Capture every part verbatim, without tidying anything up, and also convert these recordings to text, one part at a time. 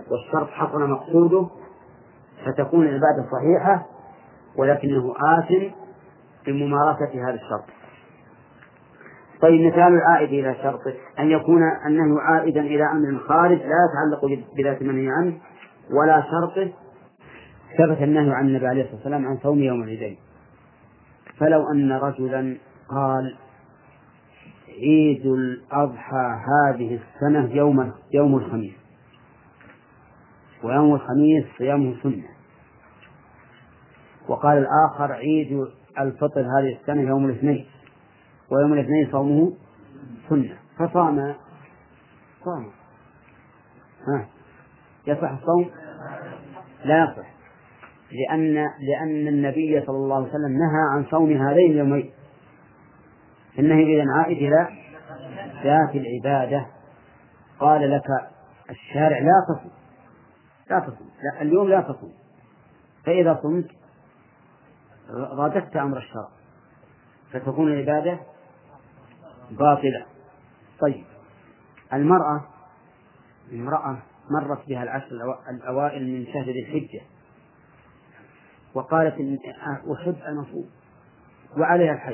والشرط حصل مقصوده فتكون العبادة صحيحة، ولكنه آثم بممارسة هذا الشرط. طيب مثال العائد إلى شرط أن يكون النهي عائدا إلى أمر خارج لا يتعلق بذات المنهي عنه ولا شرطه. ثبت النهي عن النبي عليه الصلاة والسلام عن صوم يوم العيدين، فلو أن رجلا قال عيد الأضحى هذه السنة يوم يوم الخميس، ويوم الخميس صيامه سنة، وقال الآخر عيد الفطر هذه السنة يوم الاثنين، ويوم الاثنين صومه سنة، فصام صام ها يصح الصوم؟ لا يصح، لأن لأن النبي صلى الله عليه وسلم نهى عن صوم هذين اليومين. النهي إذن عائد إلى ذات العبادة. قال لك الشارع لا تصوم لا تصوم لا اليوم لا تصوم، فإذا صمت رادفت أمر الشرع فتكون العبادة باطلة. طيب المرأة امرأة مرت بها العشر الأوائل من شهر ذي الحجة وقالت إن أحب أن أصوم وعليها الحيض،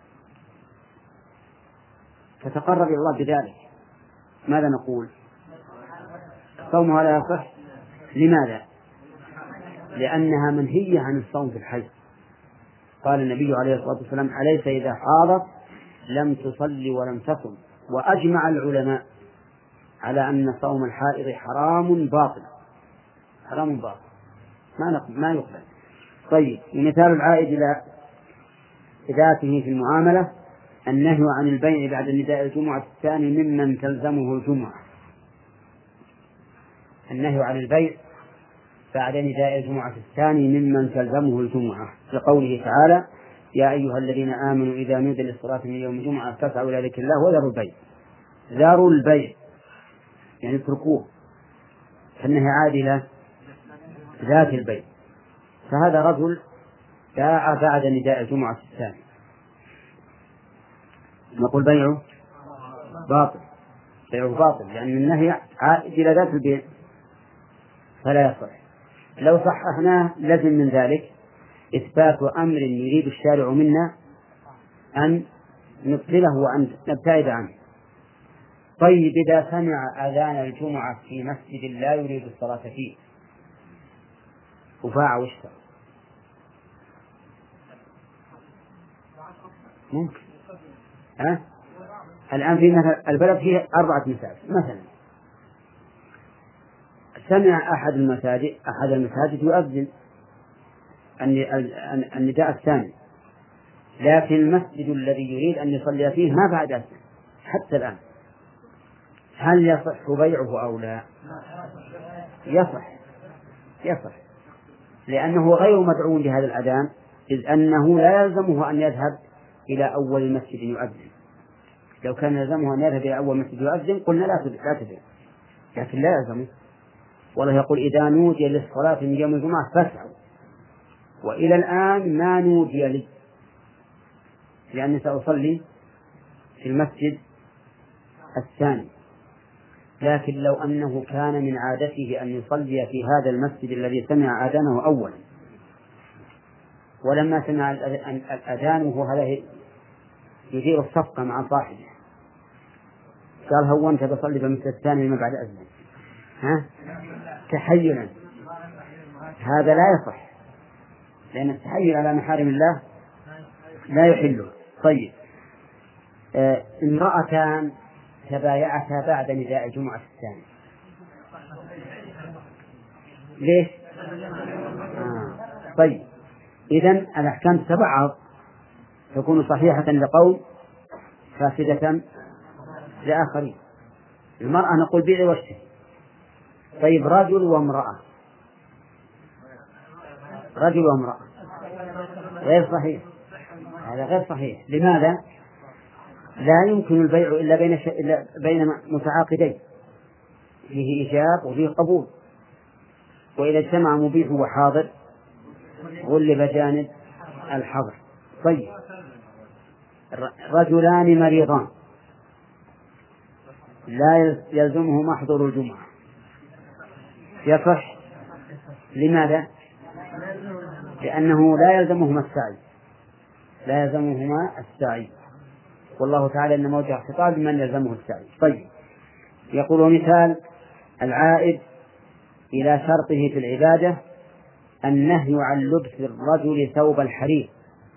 فتقرب إلى الله بذلك، ماذا نقول؟ صومها لا يصح. لماذا؟ لأنها منهية عن الصوم في الحيض. قال النبي عليه الصلاة والسلام أليس إذا حاضت لم تصلي ولم تصم، وأجمع العلماء على أن صوم الحائض حرام باطل حرام باطل ما ما يقبل. طيب مثال العائد إلى ذاته في المعاملة النهي عن البيع بعد نداء الجمعة الثاني ممن تلزمه الجمعة. النهي عن البيع بعد نداء الجمعة الثاني ممن تلزمه الجمعة، لقوله تعالى يا أيها الذين آمنوا إذا نودي للصلاة من يوم الجمعة فاسعوا إلى ذكر الله وذروا البيع. ذروا البيع يعني اتركوه، فالنهي عادل ذات البيع. فهذا رجل باع بعد نداء الجمعة الثاني، نقول بيعه باطل بيعه باطل لأن النهي عائد إلى ذات البيع فلا يصح. لو صححناه لازم من ذلك إثبات أمر يريد الشارع منا أن نبطله وأن نبتعد عنه. طيب إذا سمع أذان الجمعة في مسجد لا يريد الصلاة فيه وفاع واشترى ممكن ها؟ الآن في مثل البلد فيه أربعة مساجد مثلا، سمع أحد المساجد أحد المساجد يؤذن النداء الثاني، لكن المسجد الذي يريد أن يصلي فيه ما بعد أذن حتى الآن، هل يصح بيعه أو لا؟ يصح يصح لأنه غير مدعو لهذا الأذان، إذ أنه لا يلزمه أن يذهب إلى أول المسجد يؤذن. لو كان يلزمه أن يذهب إلى أول مسجد يؤذن قلنا لا تذهب، لكن لا يلزمه. والله يقول إذا نودي للصلاة من يوم الجمعة فاسعوا، وإلى الآن ما نودي لي لأني سأصلي في المسجد الثاني. لكن لو أنه كان من عادته أن يصلي في هذا المسجد الذي سمع أذانه أولا، ولما سمع الأذان وهو هذا يدير الصفقة مع صاحبه قال هو أنت بصلي بالمسجد الثاني ما بعد أذن ها تحيلا، هذا لا يصح لأن التحيل على محارم الله لا يحله. طيب آه امرأتان تبايعتا بعد نداء الجمعة الثاني ليش؟ آه. طيب إذن الأحكام تبعض تكون صحيحة لقوم فاسدة لآخرين. المرأة نقول بيعي واشتري. طيب رجل وامرأة رجل وامرأة غير صحيح، هذا غير صحيح. لماذا؟ لا يمكن البيع إلا بين ش... إلا بين متعاقدين فيه إيجاب وفيه قبول، وإذا اجتمع مبيح وحاضر غلب جانب الحظر. طيب رجلان مريضان لا يلزمه محضر الجمعة يصح. لماذا؟ لأنه لا يلزمهما السعي، لا يلزمهما السعي، والله تعالى إنما وجه خطاب من يلزمه السعي. طيب، يقول مثال العائد إلى شرطه في العبادة النهي عن لبس الرجل ثوب الحرير.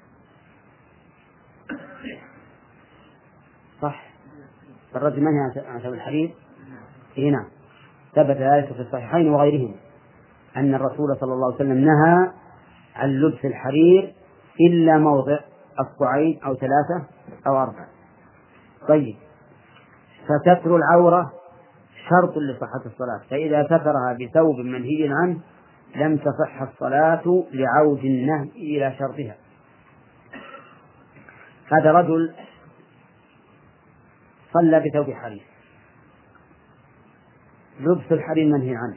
صح، الرجل منهي عن ثوب الحرير. هنا ثبت ذلك في الصحيحين وغيرهم أن الرسول صلى الله عليه وسلم نهى عن لبس الحرير إلا موضع أصبعين أو ثلاثة أو أربعة. طيب، فستر العورة شرط لصحة الصلاة، فإذا سترها بثوب منهي عنه لم تصح الصلاة لعود النهي إلى شرطها. هذا رجل صلى بثوب حرير، لبس الحرير منهي عنه،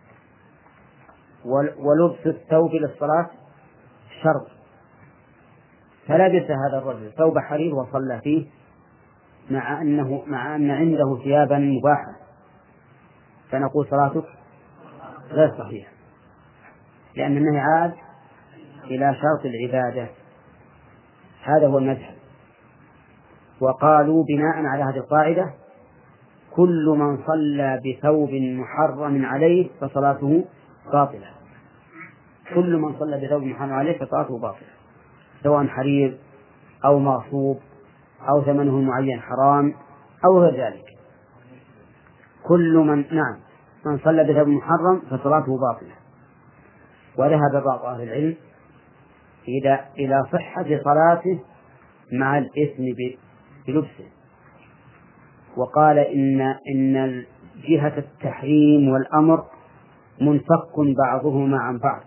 ولبس الثوب للصلاة شرط، فلبس هذا الرجل ثوب حرير وصلى فيه مع أنه مع أن عنده ثيابا مباحة، فنقول صلاتك غير صحيحة، لأن النهي عاد إلى شرط العبادة. هذا هو المذهب. وقالوا بناء على هذه القاعدة كل من صلى بثوب محرم عليه فصلاته باطلة، كل من صلى بثوب محرم عليه فصلاته باطلة، سواء حرير أو مغصوب أو ثمنه المعين حرام أو غير ذلك. كل من نعم من صلى بثوب محرم فصلاته باطلة. وذهب بعض أهل العلم إلى إلى صحة صلاته مع الإثم بلبسه، وقال إن إن جهة التحريم والأمر منفك بعضهما عن بعض،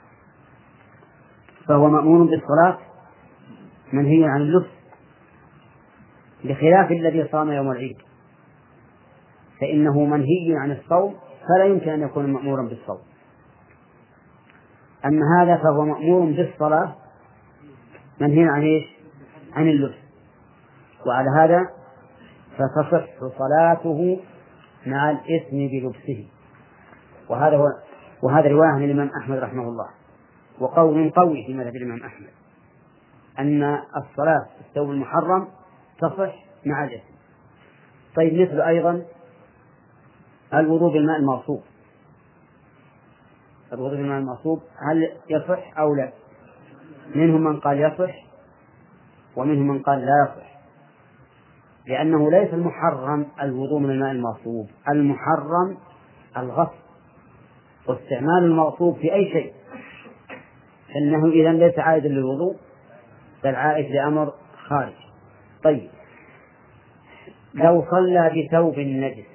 فهو مأمور بالصلاة منهي عن اللبس، بخلاف الذي صام يوم العيد فإنه منهي عن الصوم فلا يمكن أن يكون مأمورا بالصوم. أما هذا فهو مأمور بالصلاة منهي عن إيش؟ عن اللبس، وعلى هذا فتصح صلاته مع الإثم بلبسه. وهذا هو وهذا رواية عن الإمام أحمد رحمه الله، وقول قوي في مذهب الإمام أحمد أن الصلاة في الثوب المحرم تصح مع الإثم. طيب، مثل أيضا الوضوء بالماء المغصوب، الوضوء بالماء المغصوب هل يصح أو لا؟ منهم من قال يصح ومنهم من قال لا يصح، لأنه ليس المحرم الوضوء من الماء المغصوب، المحرم الغسل واستعمال المغصوب في أي شيء، إنه إذا ليس عائدا للوضوء بل عائد لأمر خارج. طيب، لو صلى بثوب نجس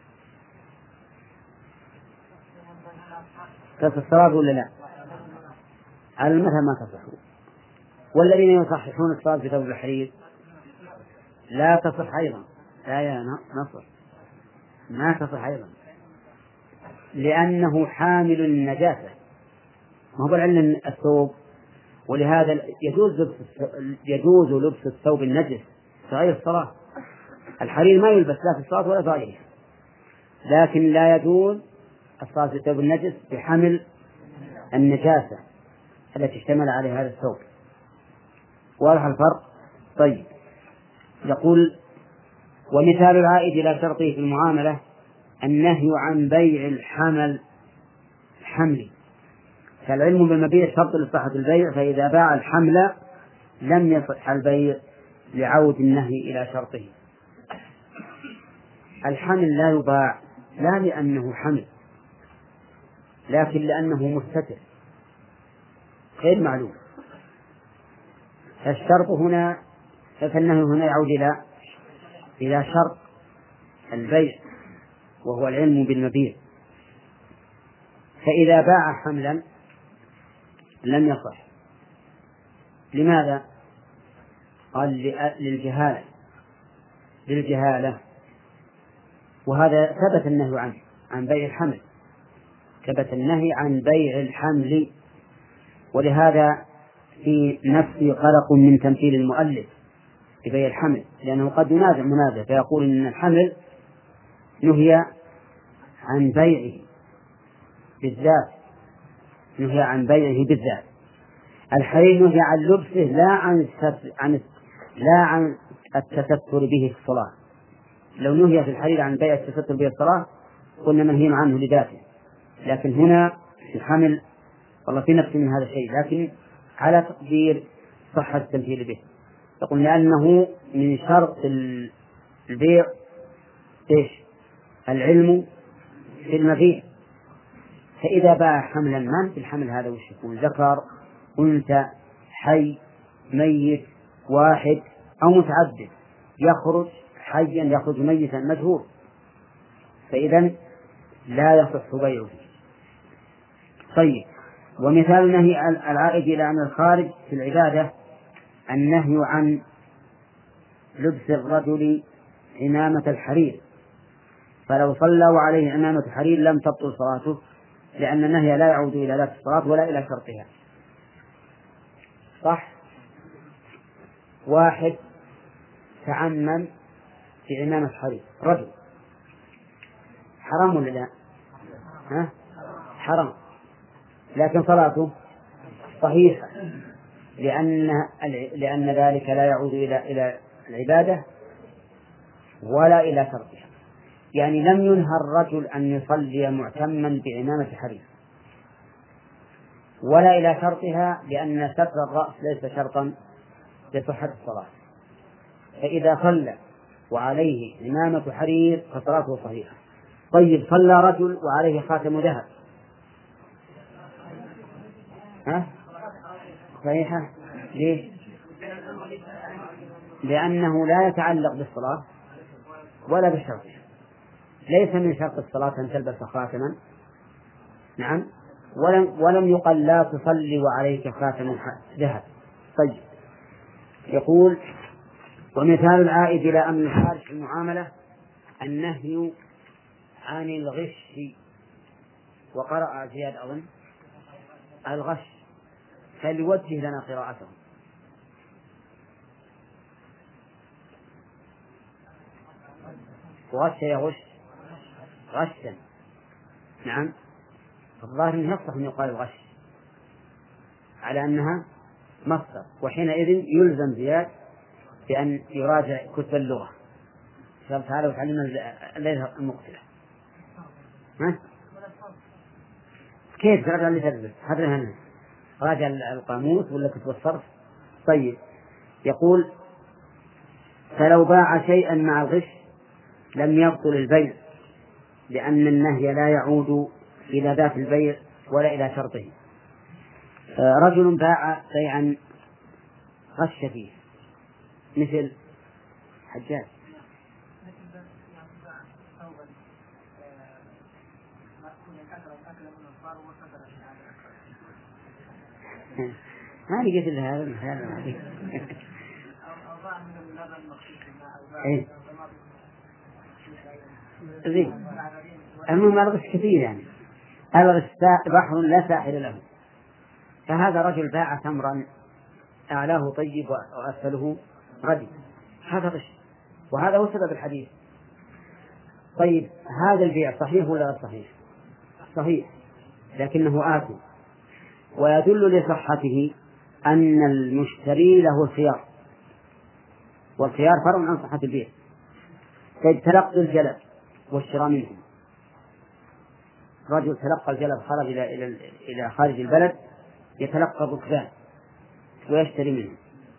تصح الصلاة ولا لا؟ على المذهب ما تصح، والذين يصححون الصلاة بثوب الحرير لا تصح أيضا، لا يا نصر ما تصح أيضا، لأنه حامل النجاسة، ما هو العلم الثوب، ولهذا يجوز لبس يجوز لبس الثوب النجس في غير الصلاة. الحرير ما يلبس لا في الصلاة ولا في غيرها، لكن لا يجوز الصلاة في الثوب النجس بحمل النجاسة التي اشتمل عليها هذا الثوب. واضح الفرق؟ طيب، يقول ومثال العائد إلى شرطه في المعاملة النهي عن بيع الحمل الحمل، فالعلم بالمبيع شرط لصحة البيع، فإذا باع الحمل لم يصح البيع لعود النهي إلى شرطه. الحمل لا يباع لا لأنه حمل، لكن لأنه مستتر غير معلوم، فالشرط هنا فالنهي هنا يعود إلى إلى شرط البيع وهو العلم بالمبيع، فإذا باع حملا لم يصح. لماذا؟ قال للجهالة للجهالة وهذا ثبت النهي عنه عن بيع الحمل، ثبت النهي عن بيع الحمل، ولهذا في نفسي قلق من تمثيل المؤلف ببيع الحمل، لأنه قد ينازع منازع فيقول إن الحمل نهي عن بيعه بالذات، نهي عن بيعه بالذات. الحرير نهي عن لبسه لا عن عن لا عن التستر به في الصلاة. لو نهي في الحرير عن بيع التستر به في الصلاة قلنا منهي عنه لذاته، لكن هنا الحمل والله في نفس من هذا الشيء، لكن على تقدير صحة التمثيل به. يقول لأنه من شرط البيع إيش؟ العلم في المبيع. فإذا باع حملا من في الحمل هذا وش يكون؟ ذكر، أنثى، حي، ميت، واحد أو متعدد، يخرج حيا يخرج ميتا مجهول، فإذا لا يصح بيعه. طيب، ومثال النهي العائد إلى أن الخارج في العبادة النهي عن لبس الرجل عمامة الحرير، فلو صلى وعليه عمامة الحرير لم تبطل صلاته، لأن النهي لا يعود إلى ذات الصلاة ولا إلى شرطها. صح؟ واحد تعمم في عمامة حرير، رجل، حرام ولا لا؟ ها؟ حرام، لكن صلاته صحيحة، لأن لأن ذلك لا يعود إلى إلى العبادة ولا إلى شرطها. يعني لم ينهى الرجل أن يصلي معتما بعمامة حرير ولا إلى شرطها، لأن ستر الرأس ليس شرطا لصحة الصلاة. فإذا صلى وعليه عمامة حرير فصلاته صحيحة. طيب، صلى رجل وعليه خاتم ذهب، ها؟ صحيحة. ليه؟ لأنه لا يتعلق بالصلاة ولا بالشرط، ليس من شرط الصلاة أن تلبس خاتما، نعم، ولم, ولم يقل لا تصلي وعليك خاتم ذهب. طيب، يقول ومثال العائد إلى أمن الخارج في المعاملة النهي عن الغش، وقرأ زياد أظن الغش، فليوجه لنا قراءته. وغش يغش غشا، نعم، الظاهر أنه يصح أن يقال الغش على أنها مصدر، وحينئذ يلزم زياد بأن يراجع كتب اللغة. شاء الله تعالى وتعلمنا الليلة المقبلة. ها؟ كيف تراجع اللي تدرس؟ هذا هنا راجع القاموس ولا كتب الصرف. طيب، يقول فلو باع شيئا مع الغش لم يبطل البيع، لأن النهي لا يعود إلى ذات البيع ولا إلى شرطه. رجل باع شيئا غش فيه، مثل حجاج ما لقيت إلا هذا المثال. إيه زين، المهم الغش كثير، يعني الغش بحر لا ساحل له. فهذا رجل باع تمرا أعلاه طيب وأسفله ردي، هذا غش، وهذا هو سبب الحديث. طيب، هذا البيع صحيح ولا غير صحيح؟ صحيح، لكنه آثم، ويدل لصحته أن المشتري له الخيار، والخيار فرع عن صحة البيع. طيب، تلقي الجلب والشراء منه، رجل تلقى الجلب خرج إلى إلى إلى خارج البلد يتلقى الركبان ويشتري منه،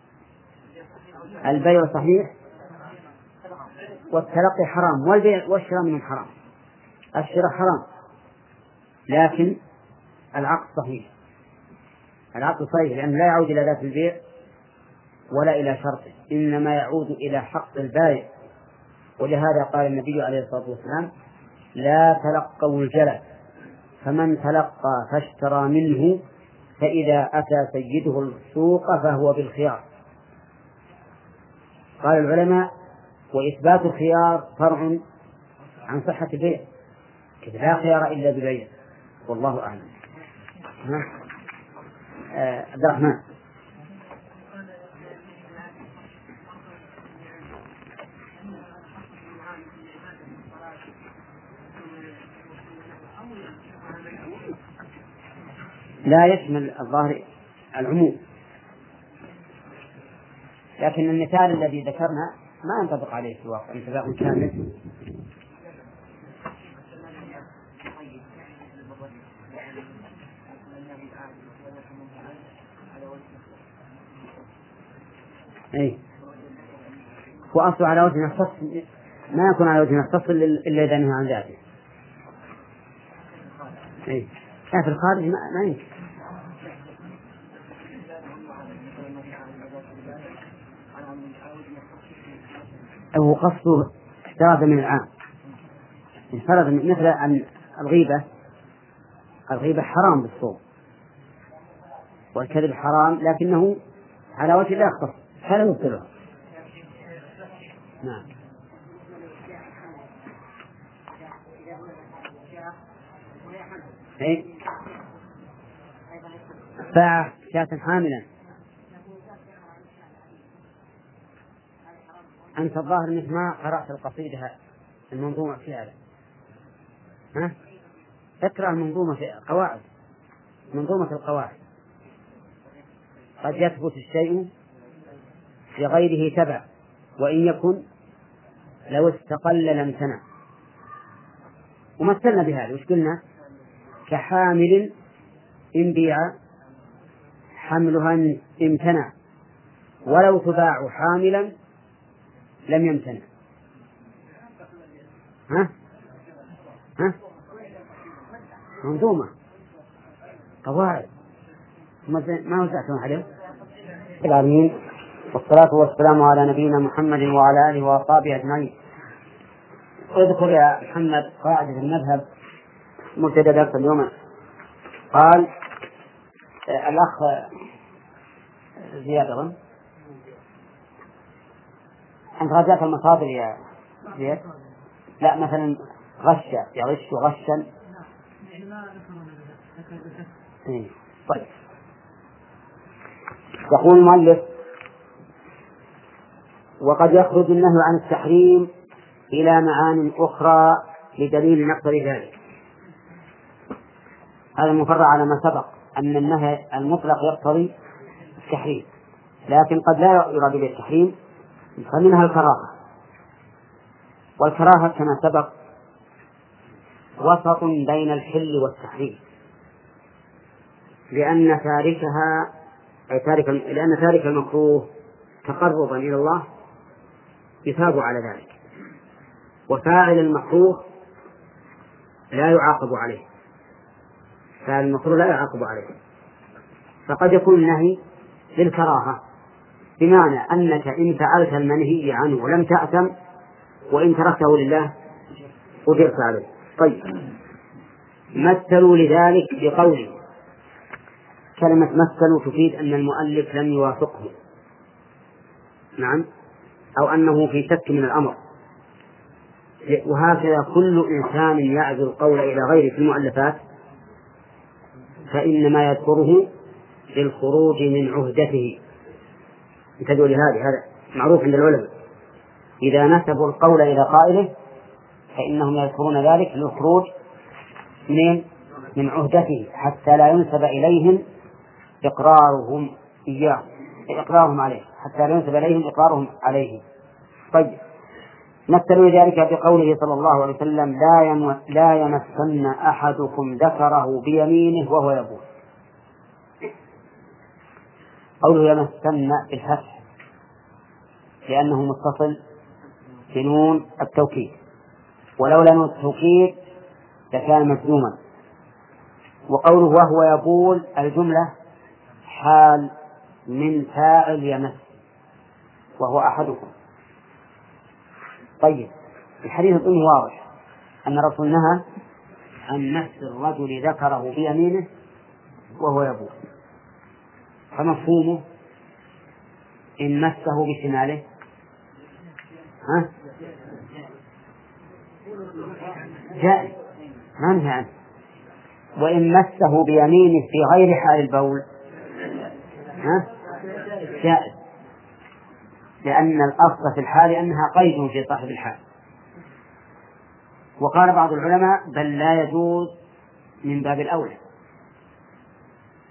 البيع صحيح والتلقي حرام، والبيع والشراء منه حرام. الشراء حرام لكن العقد صحيح، العقد صحيح لأنه لا يعود إلى ذات البيع ولا إلى شرطه، إنما يعود إلى حق البائع. ولهذا قال النبي عليه الصلاة والسلام لا تلقوا الجلب، فمن تلقى فاشترى منه فإذا أتى سيده السوق فهو بالخيار. قال العلماء وإثبات الخيار فرع عن صحة البيع، لا خيار إلا ببيع، والله أعلم. آه عبد الرحمن. لا يشمل الظاهر العموم، لكن المثال الذي ذكرنا ما ينطبق عليه في الواقع انتباه كامل. أي وأصل على وجه الخص ما يكون على وجه الخص إلا إذا نهى عن ذاته. أي لا في الخارج ما, ما يمكن. أو قصده احتراز من العام، احتراز مثل أن الغيبة الغيبة حرام بالصوم والكذب حرام لكنه على وجه لا يختص فلا يبطله. نعم. إيه؟ باع شاة حاملا. أنت الظاهر أنك ما قرأت القصيدة المنظومة في هذا. ها؟ اقرأ المنظومة في قواعد منظومة القواعد. قد يثبت الشيء في غيره تبع وإن يكن لو استقل لامتنع. ومثلنا بهذا وش قلنا؟ كحامل إن بيع حملها امتنع ولو تباع حاملا لم يمتنع. ها؟ ها؟ منظومة قواعد ما وزعتم عليه. العالمين والصلاة والسلام على نبينا محمد وعلى آله وأصحابه أجمعين. اذكر يا محمد قاعدة المذهب مبتدأ درس اليوم. قال الأخ زياد أظن أنت رجعت المصادر يا زياد؟ لا مثلا غش يغش غشا. طيب يقول المؤلف وقد يخرج النهي عن التحريم إلى معان أخرى لدليل نقض ذلك. هذا المفرع على ما سبق أن النهي المطلق يقتضي التحريم، لكن قد لا يراد به التحريم فمنها الكراهة. والكراهة كما سبق وسط بين الحل والتحريم، لأن تاركها أي تارك لأن تارك المكروه تقربا إلى الله يثاب على ذلك، وفاعل المكروه لا يعاقب عليه، فاعل المكروه لا يعاقب عليه. فقد يكون النهي للكراهة بمعنى أنك إن فعلت المنهي عنه ولم تأثم وإن تركته لله أجرت عليه. طيب مثلوا لذلك بقوله. كلمة مثلوا تفيد أن المؤلف لم يوافقه، نعم، أو أنه في شك من الأمر. وهكذا كل إنسان يعزو القول إلى غيره في المؤلفات فإنما يذكره للخروج من عهدته. انتبهوا لهذا، هذا معروف عند العلماء، إذا نسبوا القول إلى قائله فإنهم يذكرون ذلك للخروج من من عهدته حتى لا ينسب إليهم إقرارهم إياه إقرارهم عليه حتى لا ينسب إليهم إقرارهم عليه. طيب مثلوا ذلك بقوله صلى الله عليه وسلم لا لا يمسن أحدكم ذكره بيمينه وهو يبول. قوله يمسن بالفتح لأنه متصل بنون التوكيد، ولولا نون التوكيد لكان مجزوما. وقوله وهو يبول الجملة حال من فاعل يمس وهو أحدكم. طيب الحديث الظني واضح أن الرسول نهى عن مس الرجل ذكره بيمينه وهو يبول، فمفهومه إن مسه بشماله ها جائز ما نهى عنه، وإن مسه بيمينه في غير حال البول ها جائز، لأن الأصل في الحال أنها قيد في صاحب الحال. وقال بعض العلماء بل لا يجوز من باب الأولى،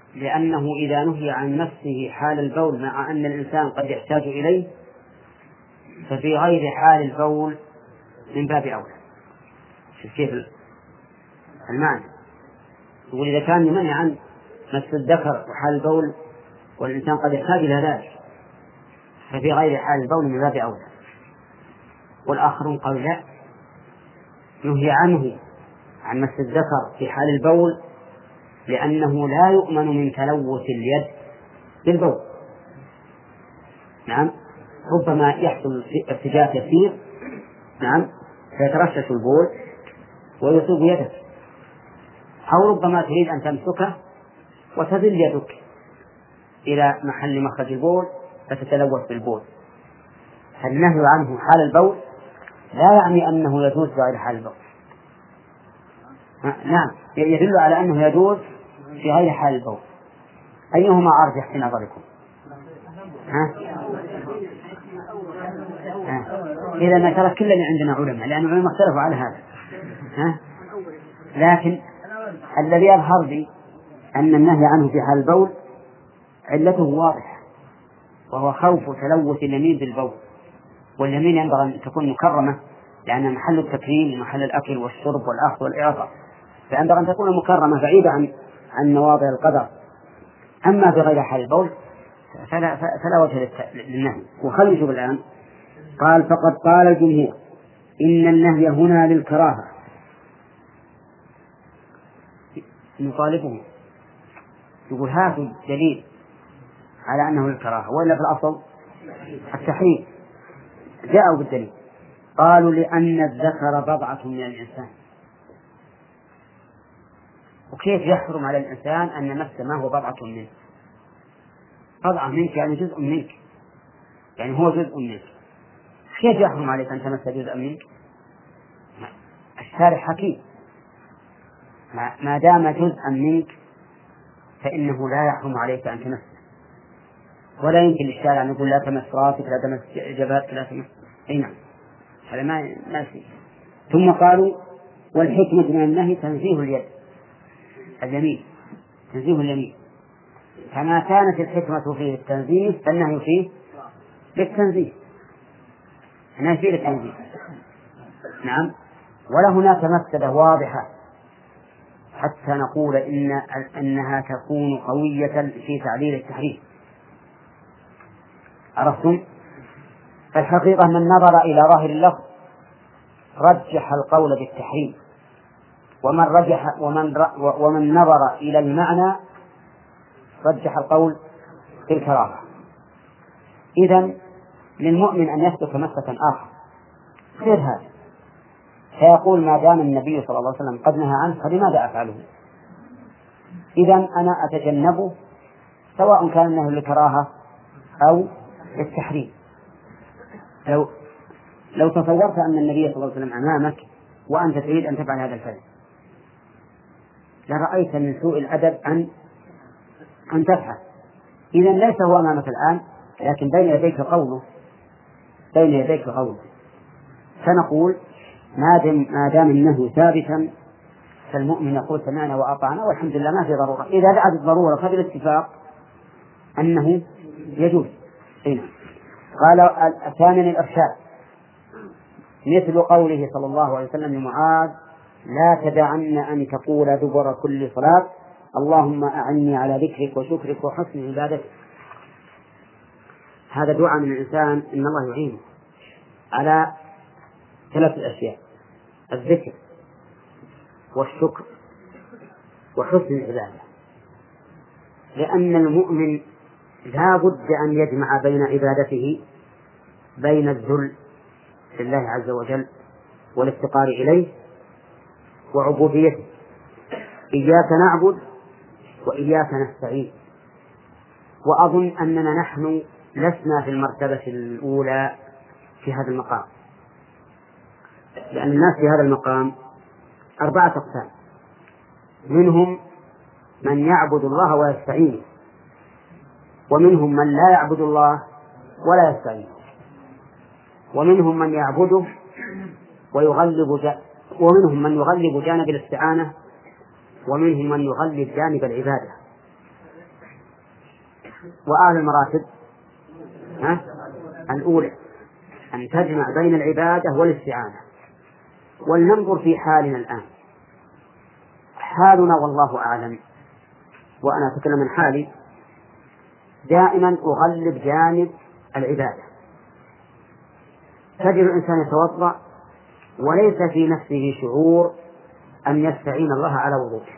لأنه إذا نهي عن نفسه حال البول مع أن الإنسان قد يحتاج إليه ففي غير حال البول من باب أولى. شوف كيف المعنى، يقول إذا كان يمنع عن مس الذكر وحال البول والإنسان قد يحتاج إلى ذلك ففي غير حال البول من باب أولى. والآخرون قالوا لا، نهي عنه عن مس الذكر في حال البول لأنه لا يؤمن من تلوث اليد بالبول. نعم، ربما يحصل ارتجاف يسير، نعم، فيترشش البول ويصيب يدك، أو ربما تريد أن تمسكه وتزل يدك إلى محل مخرج البول فتتلوث بالبول. فالنهي عنه حال البول لا يعني أنه يجوز غير حال البول. نعم، يدل على أنه يجوز في غير حال البول. أيهما أرجح في نظركم؟ ها؟ ها؟ إذا ما ترى كلنا عندنا علماء، لأن العلماء اختلفوا على هذا. ها؟ لكن الذي يظهر لي أن النهي عنه في حال البول علته واضحة، وهو خوف تلوث اليمين بالبول، واليمين ينبغي أن تكون مكرمة لأن محل التكريم ومحل الأكل والشرب والأخذ والإعطاء، فينبغي أن تكون مكرمة بعيدة عن عن مواضع القدر. أما بغير حال البول فلا, فلا وجه للنهي. وخلوا نشوف الآن، قال فقد قال الجمهور إن النهي هنا للكراهة. نطالبه يقول هاتوا دليل على أنه للكراهة، وإلا في الأصل التحريم. جاءوا بالدليل، قالوا لأن الذكر بضعة من الإنسان. وكيف يحرم على الإنسان أن نفسه ما هو بضعة منه؟ بضعة منك يعني جزء منك، يعني هو جزء منك، كيف يحرم عليك أن تمس جزء منك؟ الشارع حكيم، ما دام جزءا منك فإنه لا يحرم عليك أن تمسه. ولا يمكن للشارع أن يقول لا تمس راسك، لا تمس جبهتك، لا تمس. أي نعم، هذا ما ما يصير. ثم قالوا والحكمة من النهي تنزيه اليد اليمين، تنزيه اليمين، كما كانت الحكمة فيه التنزيه فالنهي فيه للتنزيه، النهي فيه للتنزيه. نعم، ولا هناك مفسدة واضحة حتى نقول إن أنها تكون قوية في تعليل التحريم. عرفتم؟ الحقيقة من نظر إلى ظاهر اللفظ رجح القول بالتحريم، ومن رجح ومن ومن نظر إلى المعنى رجح القول بالكراهة. إذن للمؤمن أن يسلك مسلكا آخر غير هذا، فيقول ما دام النبي صلى الله عليه وسلم قد نهى عنه فلماذا أفعله؟ إذن أنا أتجنبه سواء كان النهي للكراهة أو للتحريم. لو لو تصورت أن النبي صلى الله عليه وسلم أمامك وأنت تريد أن تفعل هذا الفعل لرأيت من سوء الأدب أن أن تفعل. إذن ليس هو أمامك الآن، لكن بين يديك قوله بين يديك قوله فنقول ما دام ما دام النهي ثابتا فالمؤمن يقول سمعنا وأطعنا والحمد لله ما في ضرورة. إذا دعت الضرورة فبالاتفاق أنه يجوز. هنا قال ثانيا الإرشاد، مثل قوله صلى الله عليه وسلم لمعاذ لا تدعن أن تقول دبر كل صلاة اللهم أعني على ذكرك وشكرك وحسن عبادتك. هذا دعاء من الإنسان إن الله يعينه على ثلاث الأشياء: الذكر والشكر وحسن العبادة، لأن المؤمن لا بد أن يجمع بين عبادته بين الذل لله عز وجل والافتقار إليه وعبوديته. إياك نعبد وإياك نستعين. وأظن أننا نحن لسنا في المرتبة الأولى في هذا المقام، لأن الناس في هذا المقام أربعة أقسام: منهم من يعبد الله ويستعين، ومنهم من لا يعبد الله ولا يستعين، ومنهم من يعبده ويغلب ج... ومنهم من يغلب جانب الاستعانة، ومنهم من يغلب جانب العبادة. وأعلى المراتب ها؟ الأولى، أن تجمع بين العبادة والاستعانة. ولننظر في حالنا الآن، حالنا والله أعلم، وأنا أتكلم عن حالي، دائما أغلب جانب العبادة. تجد الإنسان يتوضأ وليس في نفسه شعور أن يستعين الله على وضوءه،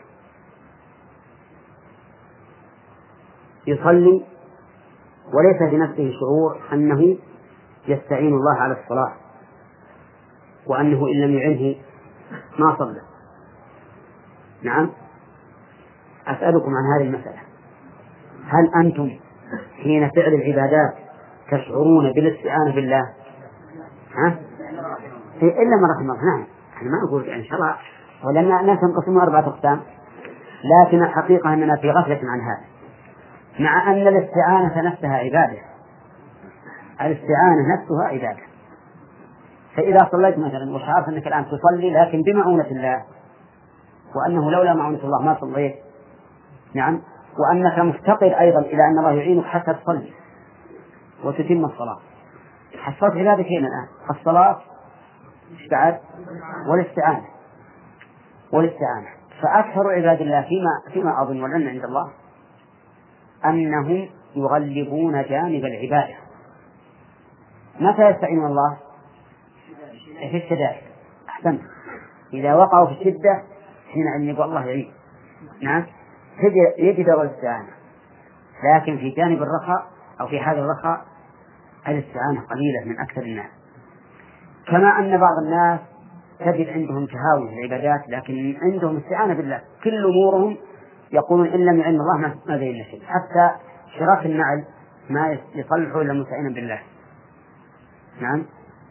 يصلي وليس في نفسه شعور أنه يستعين الله على الصلاة، وأنه إن لم يعنه ما صلى. نعم، أسألكم عن هذه المسألة، هل أنتم حين فعل العبادات تشعرون بالاستعانة بالله؟ ها؟ إلا من رحم الله. نعم، أنا ما أقول إن شاء الله، ولأن الناس ينقسمون أربعة أقسام، لكن الحقيقة أننا في غفلة عن هذا، مع أن الاستعانة نفسها عبادة. الاستعانة نفسها عبادة. فإذا صليت مثلا وشعرت أنك الآن تصلي لكن بمعونة الله، وأنه لولا معونة الله ما صليت، نعم، وأنك مفتقر أيضا إلى أن الله يعينك حتى تصلي وتتم الصلاة، حصلت عبادتين الآن، الصلاة بعد والاستعانة والاستعانة. فأكثر عباد الله فيما فيما أظن والعلم عند الله أنهم يغلبون جانب العبادة. متى يستعينون الله؟ في الشدائد. أحسن، إذا وقعوا في الشدة حين أن يقول الله يعين، نعم، يجد الاستعانة. لكن في جانب الرخاء أو في حال الرخاء الاستعانة قليلة من أكثر الناس. كما أن بعض الناس تجد عندهم تهاون في العبادات لكن عندهم استعانة بالله، كل أمورهم يقولون إن لم يعن الله ما زين شيء، حتى شراك النعل ما يصلحوا إلا مستعينا بالله. نعم،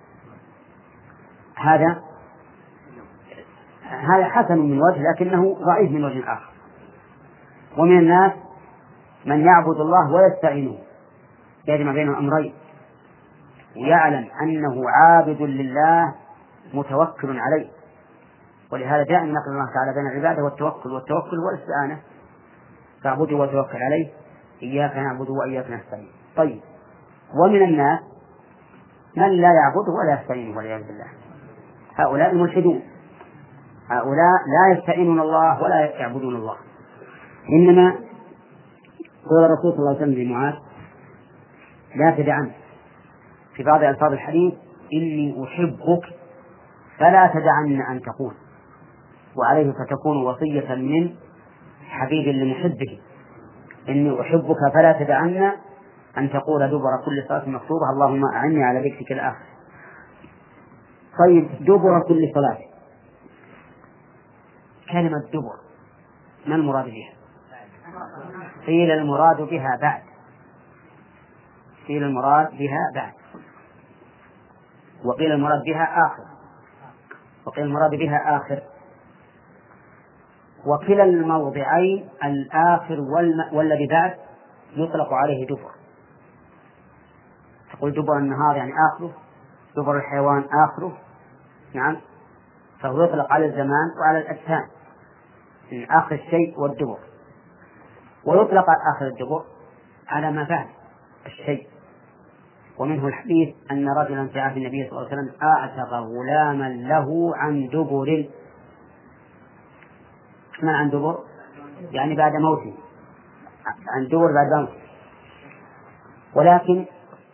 هذا هذا حسن من وجه لكنه ضعيف من وجه آخر. ومن الناس من يعبد الله ويستعينه، يجمع بين الأمرين، ويعلم أنه عابد لله متوكل عليه. ولهذا جاء من نقل الله تعالى بين العبادة والتوكل، والتوكل هو الاستعانة، فاعبده وتوكل عليه، إياك نعبد وإياك نستعين. طيب، ومن الناس من لا يعبده ولا يستعينه والعياذ بالله، هؤلاء الملحدون، هؤلاء لا يستعينون الله ولا يعبدون الله. إنما قال الرسول صلى الله عليه وسلم لمعاذ لا تدعن، في بعض ألفاظ الحديث إني أحبك فلا تدعن أن تقول، وعليه فتكون وصية من حبيب لمحبه، إني أحبك فلا تدعن أن تقول دبر كل صلاة مكتوبة اللهم أعني على ذكرك الآخر. طيب، دبر كل صلاة، كلمة دبر ما المراد بها؟ قيل المراد بها بعد، قيل المراد بها بعد، وقيل المراد بها آخر، وقيل المراد بها آخر. وكلا الموضعين الآخر والذي بعد يطلق عليه دبر. تقول دبر النهار يعني آخره، دبر الحيوان آخره، نعم، فهو يطلق على الزمان وعلى الأجسام، من آخر الشيء والدبر. ويطلق على آخر الدبر على ما بعد الشيء. ومنه الحديث أن رجلا جاء في النبي صلى الله عليه وسلم أعتق غلاما له عن دبر. ما عن دبر؟ يعني بعد موته، عن دبر بعد موته. ولكن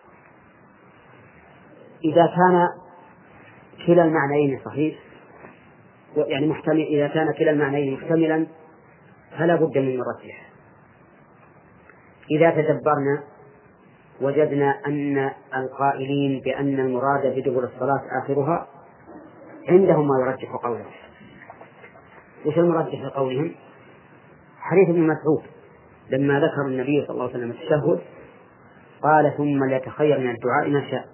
إذا كان كلا المعنيين صحيح، يعني محتمل، إذا كان كلا المعنيين محتملا فلا بد من مرجح. إذا تدبرنا وجدنا أن القائلين بأن المراد بدبر الصلاة آخرها عندهم ما يرجح قولهم. وش المرجح لقولهم؟ حديث ابن مسعود لما ذكر النبي صلى الله عليه وسلم التشهد قال ثم ليتخير من الدعاء ما شاء،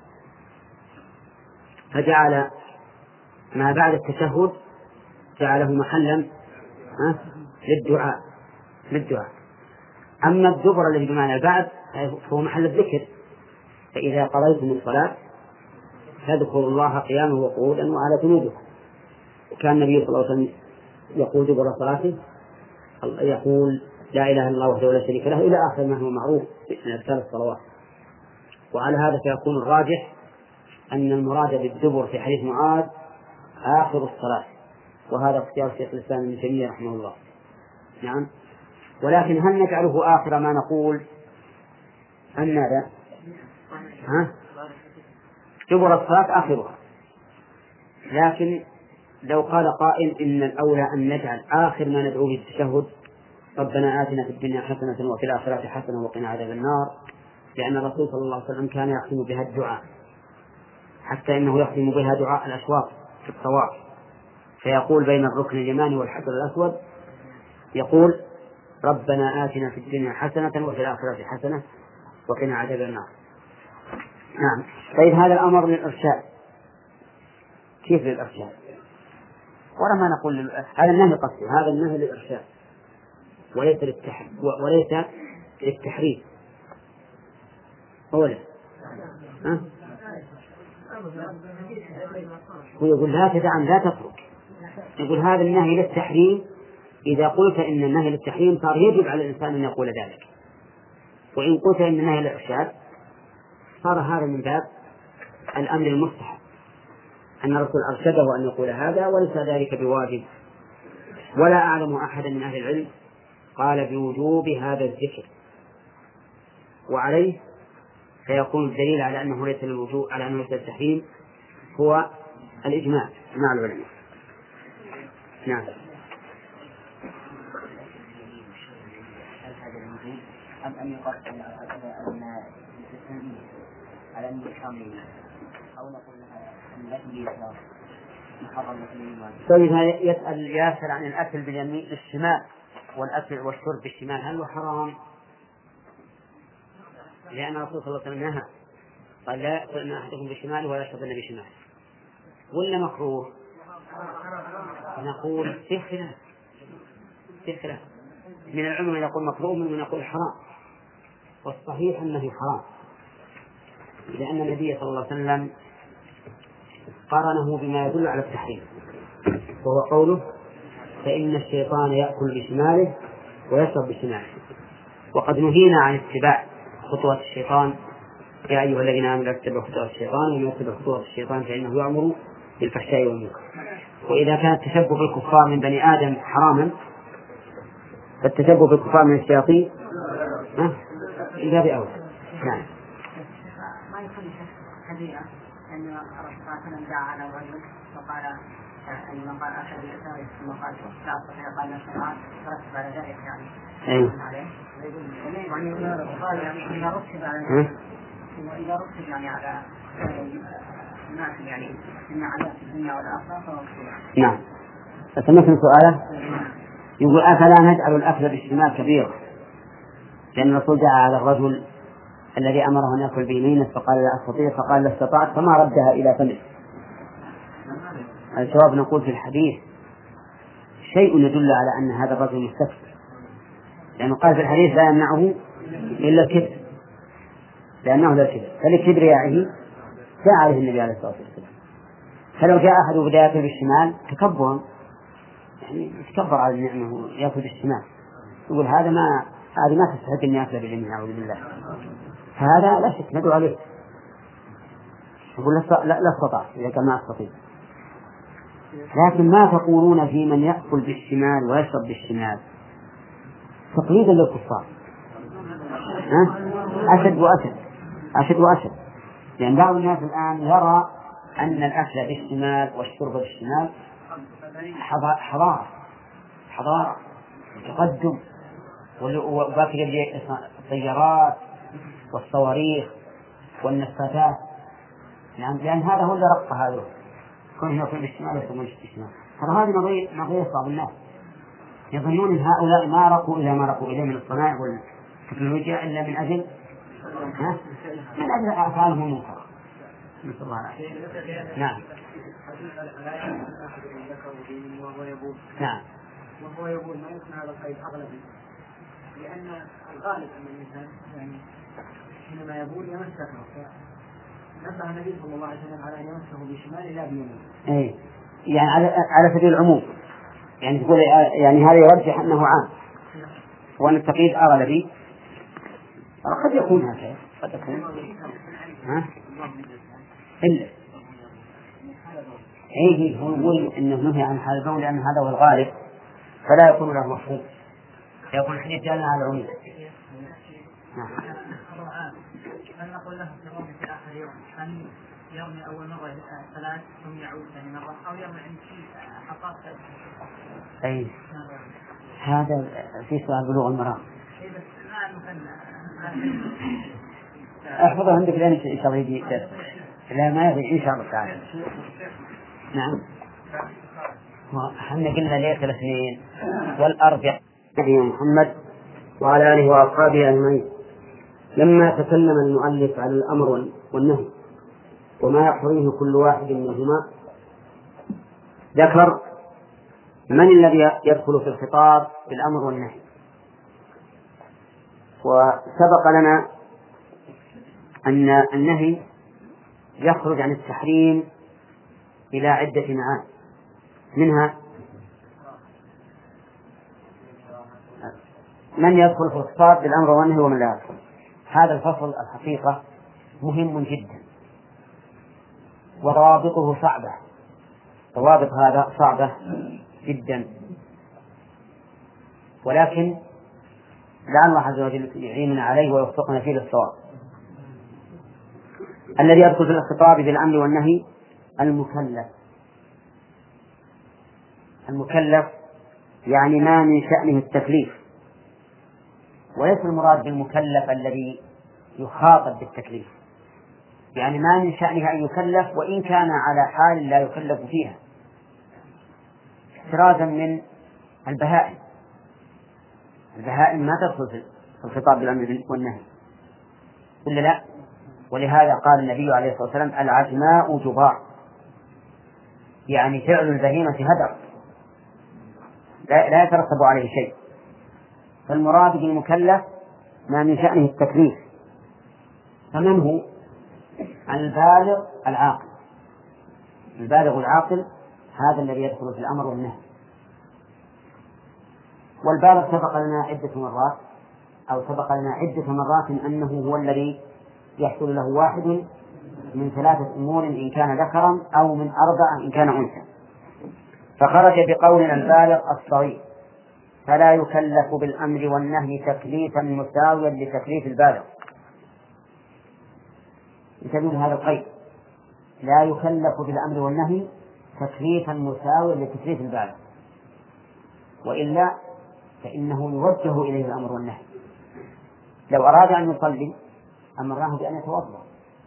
فجعل ما بعد التشهد جعله محلا للدعاء للدعاء أما الدبر الذي بمعنى البعد فهو محل الذكر. فإذا قضيتم الصلاة فاذكروا الله قياما وقعودا وعلى جنوبكم. وكان النبي صلى الله عليه وسلم يقول دبر صلاته يقول لا إله إلا الله وحده لا شريك له إلى آخر ما هو معروف من أذكار الصلوات. وعلى هذا فيكون الراجح أن المراد بالدبر في حديث معاذ آخر الصلاة، وهذا اختيار شيخ الإسلام ابن تيمية رحمه الله. نعم. ولكن هل نجعله آخر ما نقول أن ماذا؟ ها؟ دبر الصلاة آخرها. لكن لو قال قائل إن الأولى أن نجعل آخر ما ندعو به التشهد ربنا آتنا في الدنيا حسنة وفي الآخرة حسنة وقنا عذاب النار، لأن الرسول صلى الله عليه وسلم كان يختم بها الدعاء، حتى إنه يختم بها دعاء الأشواط في الطواف، فيقول بين الركن اليماني والحجر الأسود يقول ربنا آتنا في الدنيا حسنة وفي الآخرة حسنة وقنا عذاب النار. نعم. طيب هذا الأمر للإرشاد، كيف للإرشاد؟ ولا ما نقول لل... هذا النهي قصدي، هذا النهي للإرشاد وليس للتح... وليس للتحريم. أولا ها؟ هو يقول لا تدع لا تترك، يقول هذا النهي للتحريم. إذا قلت إن النهي للتحريم صار يجب على الإنسان أن يقول ذلك، وإن قلت إن النهي للإرشاد صار هذا من باب الأمر المستحب، أن الرسول أرشده أن يقول هذا وليس ذلك بواجب. ولا أعلم أحدا من أهل العلم قال بوجوب هذا الذكر، وعليه فيكون الدليل على أنه ليس للوجوب، على أنه ليس للتحريم، هو الإجماع مع العلماء. نعم. أم أن يقصد أن التسليم على أن يحرم أو نقول أن الأكل محرم باليمين. طيب يسأل ياسر عن الأكل باليمين بالشمال والأكل والشرب بالشمال هل هو حرام؟ لأن الرسول صلى الله عليه وسلم نهى، قال لا يأكل أحدكم بالشمال ولا يشربن بالشمال، ولا مكروه؟ نقول في خلاف، في خلاف من العلماء من يقول مكروه ومن يقول حرام، والصحيح أنه حرام، لأن النبي صلى الله عليه وسلم قارنه بما يدل على التحريم، وهو قوله فإن الشيطان يأكل بشماله ويشرب بشماله. وقد نهينا عن اتباع خطوات الشيطان، يا أيها الذين آمنوا لا تتبعوا خطوات الشيطان ومن يتبع خطوات الشيطان فإنه يأمر بالفحشاء والمنكر. وإذا كان التشبه بالكفار من بني آدم حراما فالتشبه بالكفار من الشياطين إلا بأول. نعم. ما يكون كبيرة أن الرسول صلى الله عليه وسلم دعا على رجل وقال أن من قال أشهد بالله ثم قال لا أستطيع قال الشرعات فرتب على ذلك يعني. أيوه. يعني قال يعني إذا رتب على وإذا رتب يعني على الناس يعني إن على الدنيا والآخرة فهو كبير. نعم. فتمثل سؤاله يقول أفلا نجعل الأكل بالشمال كبيرة؟ لأن الرسول دعا على الرجل الذي أمره أن يأكل بيمينه فقال لا أستطيع، فقال لا استطعت، فما ردها إلى فمه. الجواب نقول في الحديث شيء يدل على أن هذا الرجل مستكبر، لأنه قال في الحديث لا يمنعه إلا الكبر، لأنه لا كبر، فلكبريائه جاء عليه النبي عليه الصلاة والسلام. فلو جاء أحد بدايته بالشمال تكبرا، يعني يتكبر على النعمة يأكل بالشمال، يقول هذا ما هذه ما تستحق أن يأكل باليمين أعوذ بالله، فهذا لا شك ندعو عليه، يقول لا لا استطاع إذا كان ما أستطيع. لكن ما تقولون في من يأكل بالشمال ويشرب بالشمال تقليدا للكفار؟ أشد وأشد أشد وأشد، لأن بعض الناس الآن يرى أن الأكل بالشمال والشرب بالشمال حضارة حضارة تقدم، وباقي الطيارات والصواريخ والنفاثات. يعني لأن هذا هو اللي رق هذا كون يأكل بالشمال ويشرب بالشمال. هذا هذه نظرية نظرية بعض الناس يظنون أن هؤلاء ما رقوا إلى ما رقوا إليه من الصناعة والتكنولوجيا إلا من أجل ها؟ من أجل أفعالهم المنكرة. نسأل الله العافية. نعم. نعم. وهو يقول ما يكون هذا القيد أغلبي، لأن الغالب أن الإنسان يعني حينما يقول يمسكه، نبه النبي صلى الله عليه وسلم على أن يمسكه بشماله لا بيمينه. أي يعني على على سبيل العموم، يعني تقول يعني هذا يرجح أنه عام. وأن التقييد أغلبي قد يكون هكذا قد يكون ها؟ إلا إيه هو يقول إنه نهي عن هذا البول لأن هذا هو الغالب فلا يكون له مفهوم يكون حديث جاءنا على العموم. هل نقول له في آخر يوم هل يرمي أول مرة ثلاث ثم يعود ثاني مرة أو يرمي عند شيء حقات؟ أي هذا في سؤال بلوغ المرام. أحفظه عندك لين إن شاء الله يجي لا ما يبي إن شاء الله تعالى. نعم احنا قلنا ليلة الاثنين والأربع نبي محمد وعلى آله وأصحابه أجمعين. لما تكلم المؤلف على الأمر والنهي وما يحويه كل واحد منهما ذكر من الذي يدخل في الخطاب في الأمر والنهي. وسبق لنا أن النهي يخرج عن التحريم إلى عدة معاني منها من يدخل في الخطاب بالأمر والنهي ومن لا يدخل. هذا الفصل الحقيقة مهم جدا وروابطه صعبة روابط هذا صعبة جدا ولكن لعل الله عز وجل يعيننا عليه ويوفقنا فيه للصواب. الذي يدخل في الخطاب بالأمر والنهي المكلف. المكلف يعني ما من شأنه التكليف وليس المراد بالمكلف الذي يخاطب بالتكليف يعني ما من شأنه أن يكلف وإن كان على حال لا يكلف فيها احترازا من البهائم. البهائم ما تدخل في الخطاب بالأمر والنهي إلا لا. ولهذا قال النبي عليه الصلاة والسلام العجماء جبار يعني فعل البهيمة هدر لا, لا يترتب عليه شيء. فالمراد بالمكلف ما من شأنه التكليف. فمن هو البالغ العاقل. البالغ العاقل هذا الذي يدخل في الأمر والنهي. والبالغ سبق لنا عدة مرات أو سبق لنا عدة مرات أنه هو الذي يحصل له واحد من ثلاثة أمور إن كان ذكرا أو من أربعة إن كان أنثى. فخرج بقولنا البالغ الصغير فلا يكلف بالأمر والنهي تكليفا مساويا لتكليف البالغ. يسمون هذا القيد لا يكلف بالأمر والنهي تكليفا مساويا لتكليف البالغ وإلا فإنه يوجه إليه الأمر والنهي. لو أراد أن يصلي أمرناه بأن يتوضأ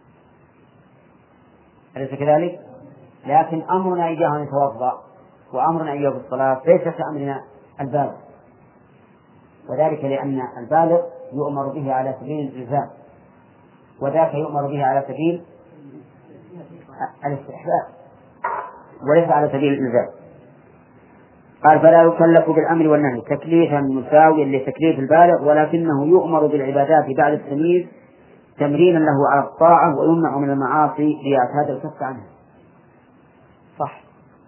أليس كذلك؟ لكن أمرنا إياه أن يتوضأ وأمرنا إياه بالصلاة ليس كأمرنا البالغ وذلك لأن البالغ يؤمر به على سبيل الإلزام وذاك يؤمر به على سبيل الاستحباب وليس على سبيل الإلزام. قال فلا يكلف بالأمر والنهي تكليفا مساويا لتكليف البالغ ولكنه يؤمر بالعبادات بعد التمييز تمرينا له على الطاعة ويمنع من المعاصي ليعتاد الكف عنها. صح.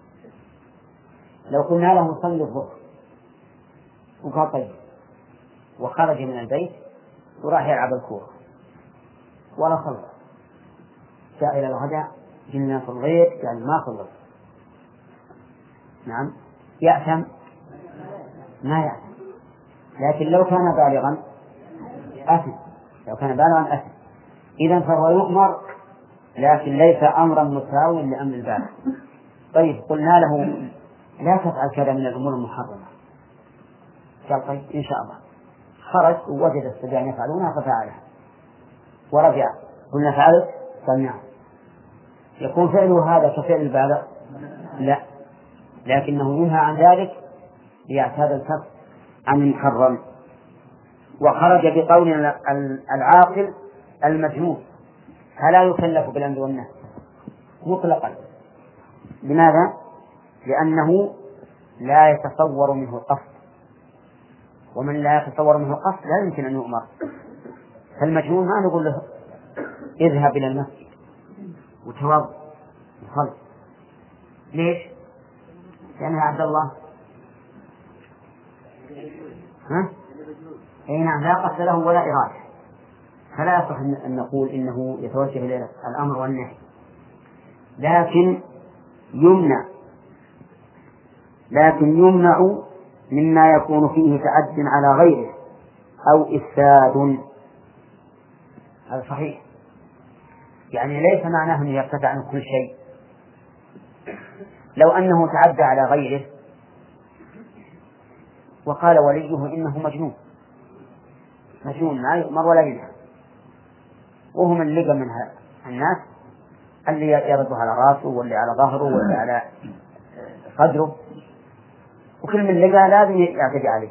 لو قلنا له صلي الظهر وقال طيب وخرج من البيت وراح يلعب الكورة ولا صلى جاء إلى الغداء قلنا صليت يعني ما صليت نعم يأثم ما يأثم. لكن لو كان بالغا أثم لو كان بالغا أثم. إذن فهو يؤمر لكن ليس أمرا مساويا لأمر البالغ. طيب قلنا له لا تفعل كذا من الأمور المحرمة قال طيب إن شاء الله. خرج ووجد الصبيان يفعلونها ففعلها ورجع قلنا فعلت قال نعم. يكون فعله هذا كفعل البالغ؟ لا لكنه ينهى عن ذلك ليعتاد الكف عن المحرم. وخرج بقول العاقل المجنون فلا يكلف بالأمر والنهي مطلقا. لماذا؟ لأنه لا يتصور منه القصد ومن لا يتصور منه القصد لا يمكن أن يؤمر. فالمجنون ما نقول له اذهب إلى المسجد وتوضأ وصل. ليش؟ لأن يا عبد الله ها؟ أي نعم لا قصد له ولا إرادة، فلا يصح أن نقول إنه يتوجه إلى الأمر والنهي، لكن يمنع لكن يمنع مما يكون فيه تعد على غيره أو إفساد. هذا صحيح، يعني ليس معناه أنه يرتفع عن كل شيء. لو أنه تعدى على غيره وقال وليه إنه مجنون مجنون ما يؤمر ولا ينهى، وهو من لقى من الناس اللي يرده على راسه واللي على ظهره واللي على صدره، وكل من لقى لازم يعتدي عليه،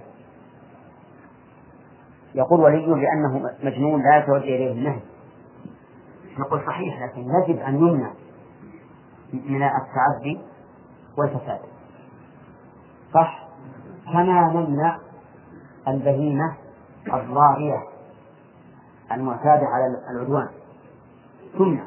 يقول وليه لأنه مجنون لا يتوجه إليه النهي. نقول صحيح، لكن يجب أن يمنع من التعدي والفساد، صح؟ كما نمنع البهيمة الضارية المعتادة على العدوان تمنع،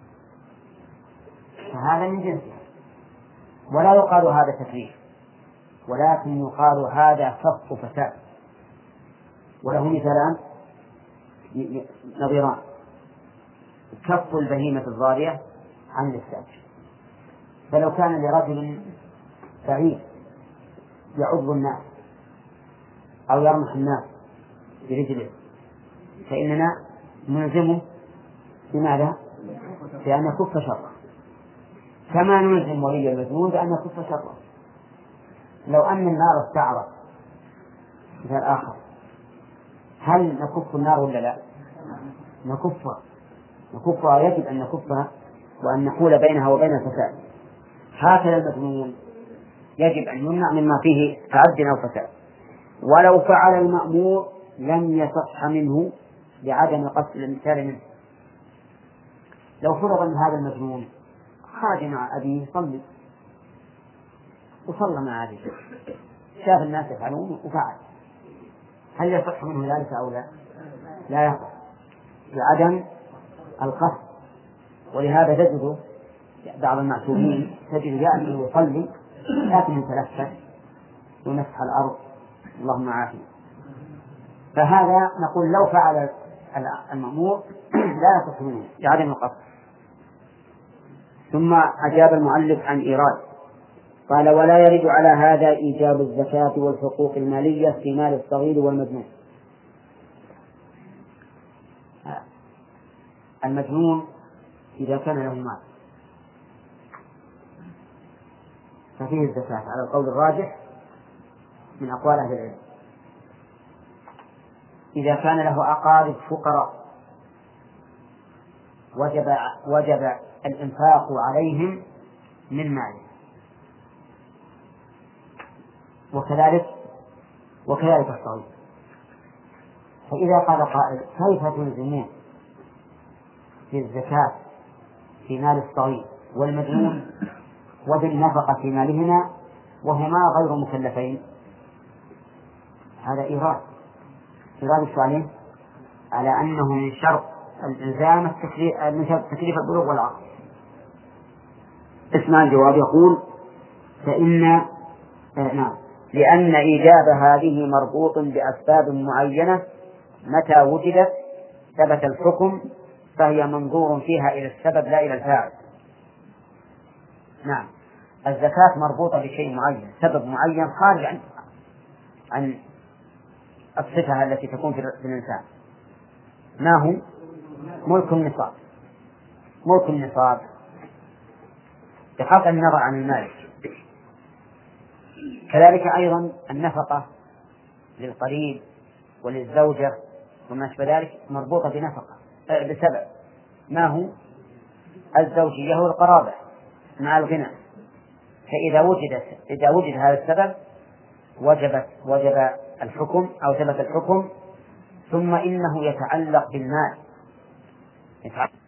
فهذا من جنسها، ولا يقال هذا تكليف، ولكن يقال هذا كف فساد. وله مثالان نظيران: كف البهيمة الضارية عن الإفساد، فلو كان لرجل بعيد يعض الناس أو يرمح الناس برجله فإننا نلزمه بماذا؟ بأن يكف شره، كما نلزم ولي المجنون بأن يكف شره. لو أن النار استعرت مثال آخر، هل نكف النار ولا لا؟ نكفها نكفها يجب أن نكفها وأن نحول بينها وبين الفساد. هكذا المجنون يجب أن يمنع مما فيه تعد أو فساد. ولو فعل المأمور لم يصح منه لعدم قصد الإنسان منه. لو فرض أن هذا المجنون خرج مع أبيه يصلي وصلى مع أبيه، شاف الناس يفعلون وفعل، هل يصح منه ذلك أو لا؟ لا يصح لعدم القصد. ولهذا تجد بعض المعتوهين تجد يأتي ويصلي لكن يتلفت ويمسح الأرض اللهم عافية، فهذا نقول لو فعل المأمور لا يصح منه لعدم القصد. ثم أجاب المؤلف عن إيراد، قال: ولا يرد على هذا إيجاب الزكاة والحقوق المالية في مال الصغير والمجنون. المجنون إذا كان له مال ففيه الزكاة على القول الراجح من أقوال أهل العلم. إذا كان له أقارب فقراء وجب وجب الإنفاق عليهم من ماله، وكذلك وكذلك الصغير. فإذا قال قائل: كيف تلزمون في الزكاة في مال الصغير والمجنون وبالنفقة في مالهما وهما غير مكلفين؟ هذا إيراد إيراد السؤالين على أنه من شرط الإلزام تكليف البلوغ والعقل. اسمع الجواب، يقول: فإن آه نعم لأن إيجاب هذه مربوط بأسباب معينة، متى وجدت ثبت الحكم، فهي منظور فيها إلى السبب لا إلى الفاعل. نعم، الزكاة مربوطة بشيء معين، سبب معين خارج عن عن الصفة التي تكون في الإنسان. ما هو؟ ملك النصاب. ملك النصاب بقطع النظر عن المالك. كذلك أيضا النفقة للقريب وللزوجة وما أشبه ذلك مربوطة بنفقة بسبب، ما هو؟ الزوجية والقرابة مع الغنى. فإذا وجدت إذا وجد هذا السبب وجبت وجب الحكم أو ثبت الحكم. ثم إنه يتعلق بالمال، يتعلق